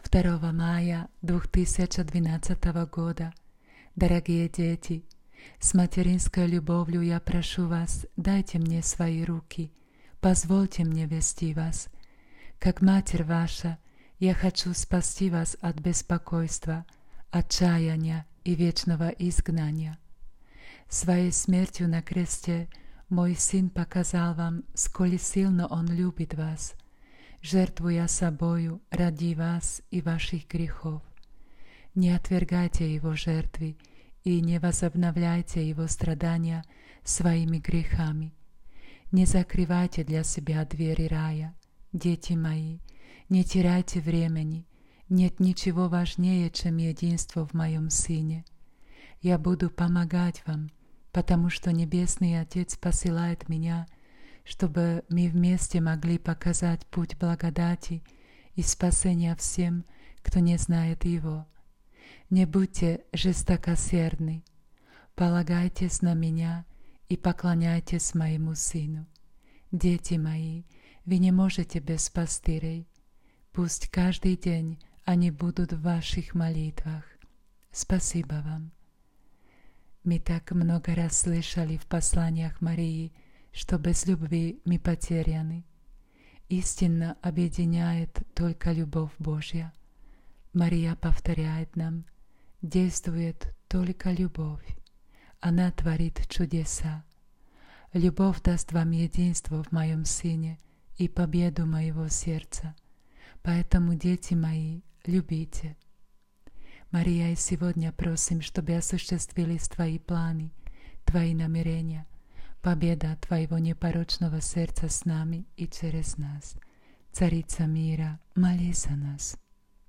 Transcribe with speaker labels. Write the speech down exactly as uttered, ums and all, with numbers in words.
Speaker 1: второго мая две тысячи двенадцатого года. Дорогие дети, с материнской любовью я прошу вас, дайте мне свои руки, позвольте мне вести вас. Как Матерь ваша, я хочу спасти вас от беспокойства, отчаяния и вечного изгнания. Своей смертью на кресте мой Сын показал вам, сколь сильно Он любит вас, жертвуя собою ради вас и ваших грехов. Не отвергайте Его жертвы и не возобновляйте Его страдания своими грехами. Не закрывайте для себя двери рая. Дети мои, не теряйте времени. Нет ничего важнее, чем единство в моем Сыне. Я буду помогать вам, потому что Небесный Отец посылает меня, чтобы мы вместе могли показать путь благодати и спасения всем, кто не знает Его. Не будьте жестокосердны, полагайтесь на меня и поклоняйтесь моему Сыну. Дети мои, вы не можете без пастырей. Пусть каждый день они будут в ваших молитвах. Спасибо вам. Мы так много раз слышали в посланиях Марии, что без любви мы потеряны. Истинно объединяет только любовь Божья. Мария повторяет нам: действует только любовь. Она творит чудеса. Любовь даст вам единство в моем Сыне и победу моего сердца. Поэтому, дети мои, любите. Мария, и сегодня просим, чтобы осуществились Твои планы, Твои намерения. Победа Твоего непорочного сердца с нами и через нас. Царица мира, молись за нас.